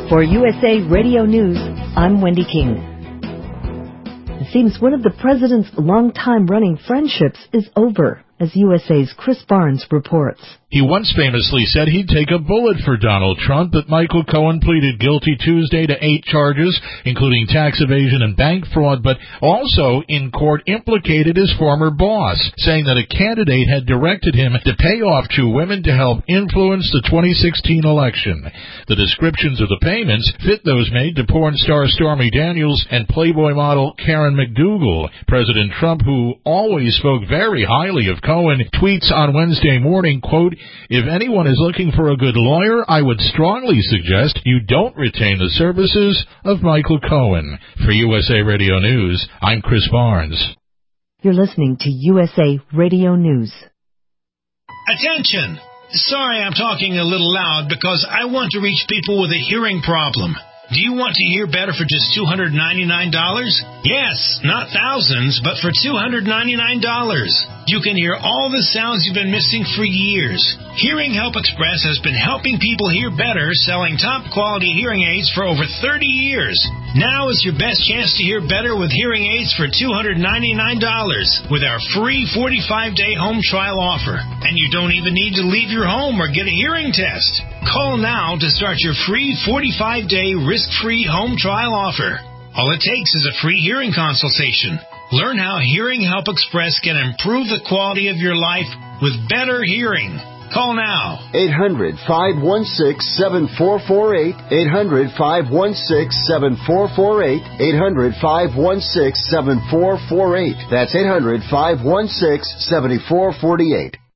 For USA Radio News, I'm Wendy King. It seems one of the president's long-time running friendships is over, as USA's Chris Barnes reports. He once famously said he'd take a bullet for Donald Trump, but Michael Cohen pleaded guilty Tuesday to 8 charges, including tax evasion and bank fraud, but also in court implicated his former boss, saying that a candidate had directed him to pay off 2 women to help influence the 2016 election. The descriptions of the payments fit those made to porn star Stormy Daniels and Playboy model Karen McDougal. President Trump, who always spoke very highly of Cohen, tweets on Wednesday morning, quote, "If anyone is looking for a good lawyer, I would strongly suggest you don't retain the services of Michael Cohen." For USA Radio News, I'm Chris Barnes. You're listening to USA Radio News. Attention! Sorry I'm talking a little loud because I want to reach people with a hearing problem. Do you want to hear better for just $299? Yes, not thousands, but for $299. You can hear all the sounds you've been missing for years. Hearing Help Express has been helping people hear better, selling top-quality hearing aids for over 30 years. Now is your best chance to hear better with hearing aids for $299 with our free 45-day home trial offer. And you don't even need to leave your home or get a hearing test. Call now to start your free 45-day risk-free home trial offer. All it takes is a free hearing consultation. Learn how Hearing Help Express can improve the quality of your life with better hearing. Call now. 800-516-7448. 800-516-7448. 800-516-7448. That's 800-516-7448.